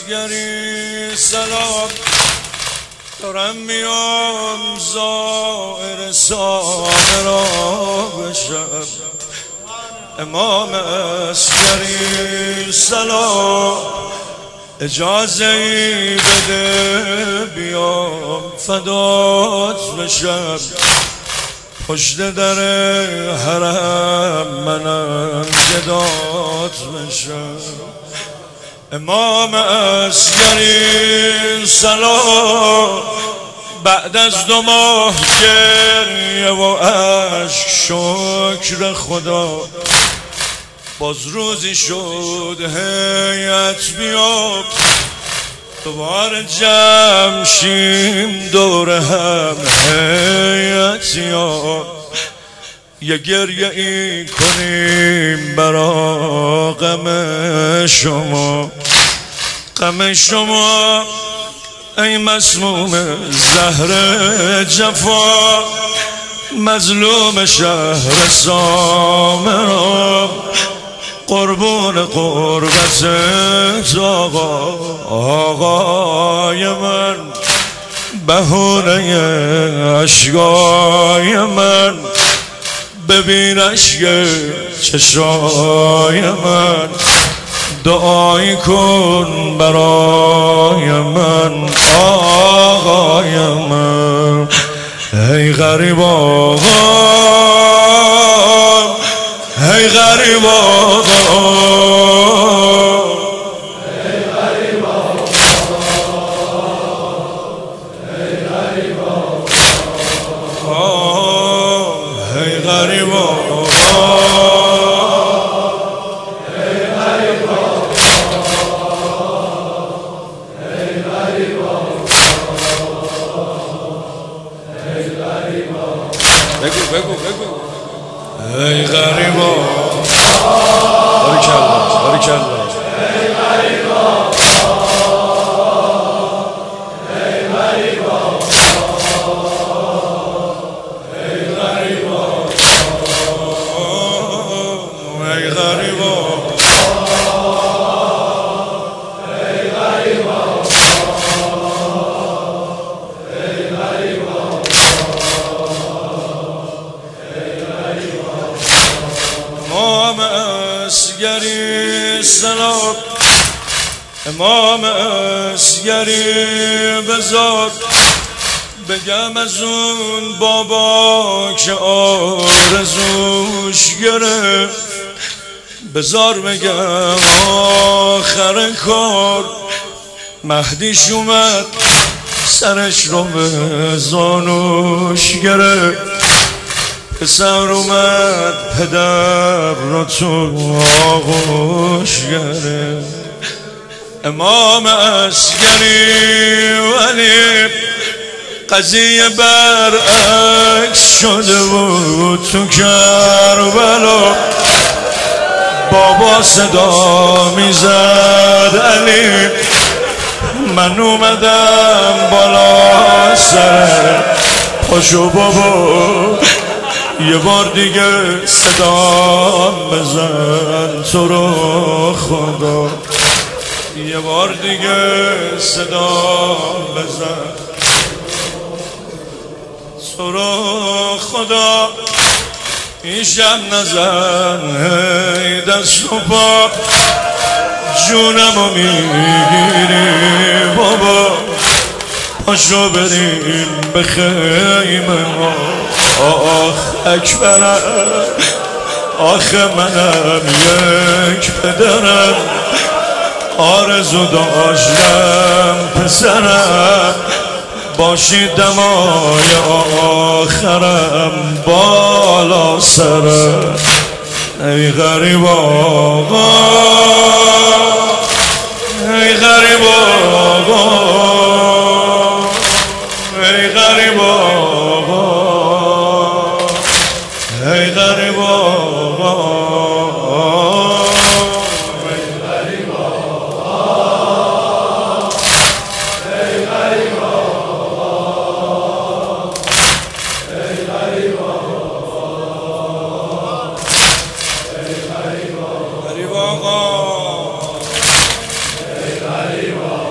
مسگری سلام دارم میام زائر سامه را بشم. امام مسگری سلام اجازه ای بده بیام فدات بشم. پشت در حرم منم گدات بشم. امام مسگری سلام بعد از 2 ماه گریه و اشک شکر خدا باز روزی شد هیئت بیام دوباره جمع شیم دور هم هیئتیا یه گریه ای کنیم برا غم شما. غم شما ای مسموم زهر جفا مظلوم شهر سامه را قربون قربت آقای من بهونه اشکای من ببین اشک چشای من دعایی کن برای من آقای من. ای غریب آقا ای غریب آقا ای غریب آقا ای غریب آقا بگو ای غریبا باریکالله ای غریبا ای غریبا ای غریبا ای غریبا امام مسگری سلام امام مسگری بذار بگم از اون بابا که آرزوش گرفت. بذار بگم آخر کار مهدیش اومد سرش رو به زانوش گرفت. پسر اومد پدر رو تو آغوش گرفت. امام مسگری ولی قضیه برعکس شده بود تو کربلا. بابا صدا میزد علی من اومدم بالا سر پاشو بابا یه بار دیگه صدا بزن تو رو خدا. یه بار دیگه صدا بزن تو رو خدا. این شب نزن ای دست و پا جونمو میگیری بابا. پاشو بریم به خیمه ما آخ اکبرم آخه منم یک پدرم آرزو داشتم پسرم باشی دمای آخرم بالا سرم. ای غریب آقا ای غریب آقا ای غریب آقا ای غریب آقا غریب آقا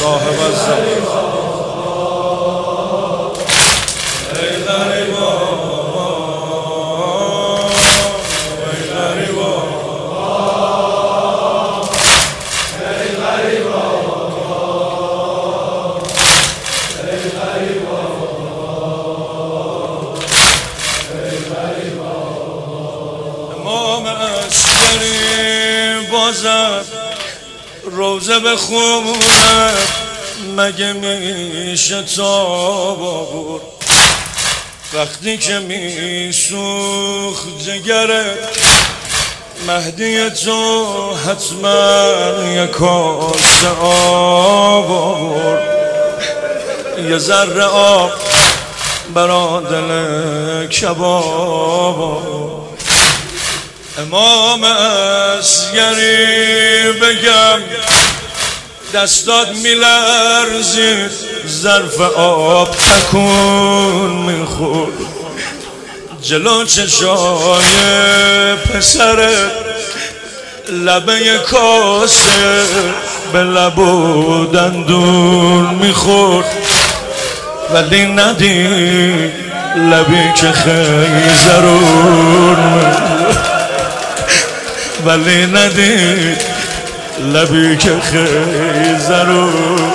صاحب الزمان ای غریبا ای غریبا ای غریبا ای غریبا ای غریبا امام عسکری بازد روزه بخونه مگه میشه تاب آورد وقتی که میسوخت جگرت مهدی تو حتما یک کاسه آب آورد یه ذره آب برا دل کباب آورد امام عسکری بگم دستات میلرزید ظرف آب تکون میخورد جلو چشای پسرت لبه کاسه به لب و دندون میخورد ولی ندید لبی که خیزرون ولی ندید لبی که خیزرون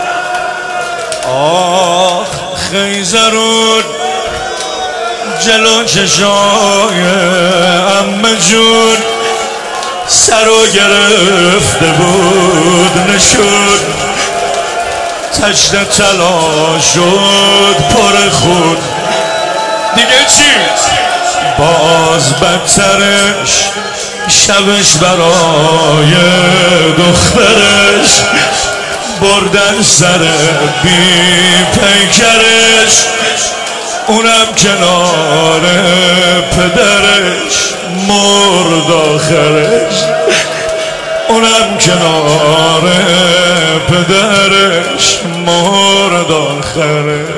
آخ خیزرون جلو چشای عمه جون سرو گرفته بود نشد تشت طلا شد پر خود دیگه چی؟ باز بدترش شبش برای دخترش بردن سر بی پیکرش اونم کنار پدرش مرد آخرش اونم کنار پدرش مرد آخرش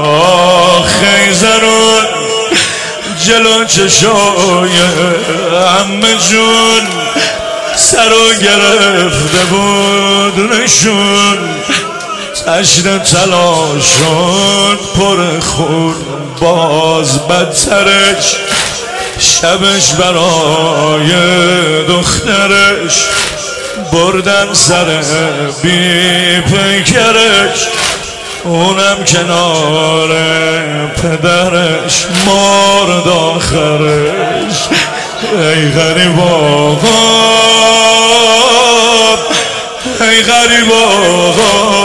خیزرون جلو چشای عمه جون سرو گرفته بود نشون تشت طلا شد پر خون باز بدترش شبش برای دخترش بردن سر بی پیکرش اونم کنار پدرش مرد آخرش ای غریب آقا ای غریب آقا